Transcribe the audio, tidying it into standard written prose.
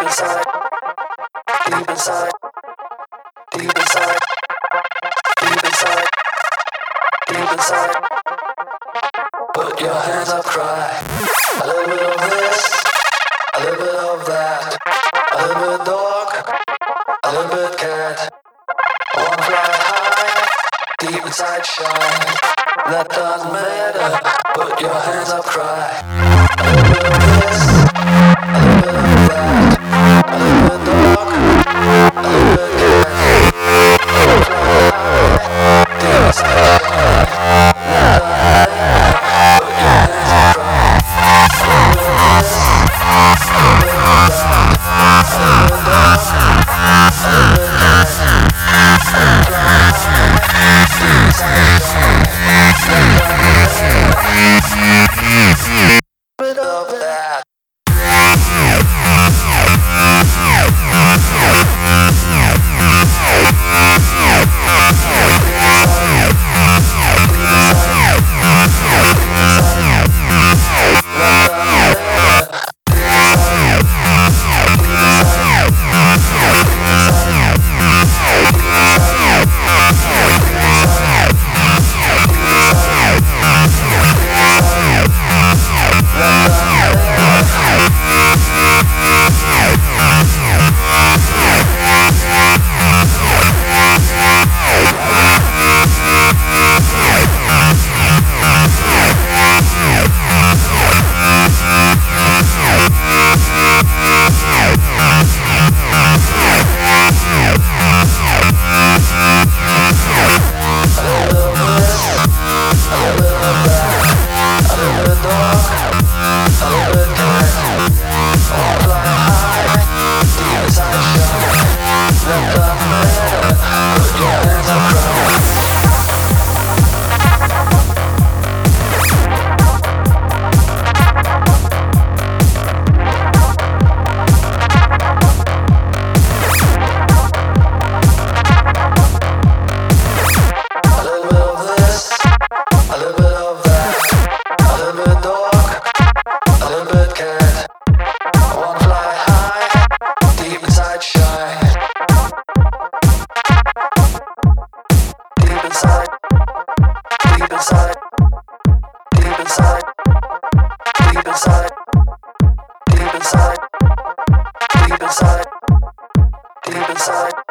inside, deep inside, deep inside, deep inside, deep inside. Put your hands up, cry. A little bit of this, a little bit of that, a little bit dog, a little bit cat. One fly high, deep inside shine. That doesn't matter. Put your hands up, cry. A little bit of this, a little bit of that, a little bit dog, a little bit cat. One fly high, deep inside shine. That doesn't matter. Put your hands up, cry. A little bit of this, a little bit of that, a little bit dog, a little bit cat. One fly high, deep inside shine. Bit of that. Deep inside,